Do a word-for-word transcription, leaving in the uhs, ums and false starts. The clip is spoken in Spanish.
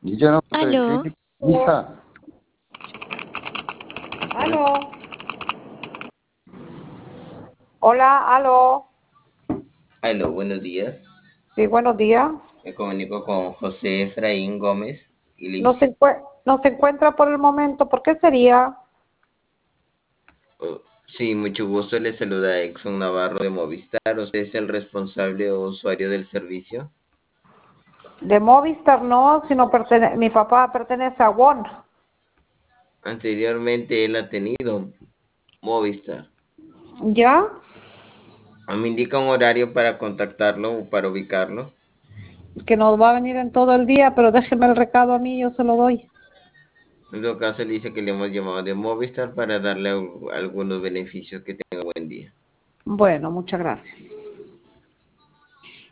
Y yo no soy Aló, crítico. Misa, Aló. Hola, aló. Aló, buenos días. Sí, buenos días. Me comunico con José Efraín Gómez y le No se, dice, encue- no se encuentra por el momento. ¿Por qué sería? oh, sí, mucho gusto, le saluda Exxon Navarro de Movistar. ¿Usted es el responsable o usuario del servicio? De Movistar no, sino pertene- mi papá pertenece a WON. Anteriormente él ha tenido Movistar. ¿Ya? Ah, ¿me indica un horario para contactarlo o para ubicarlo? Que nos va a venir en todo el día, pero déjeme el recado a mí, yo se lo doy. En todo caso, le dice que le hemos llamado de Movistar para darle al- algunos beneficios. Que tenga buen día. Bueno, muchas gracias.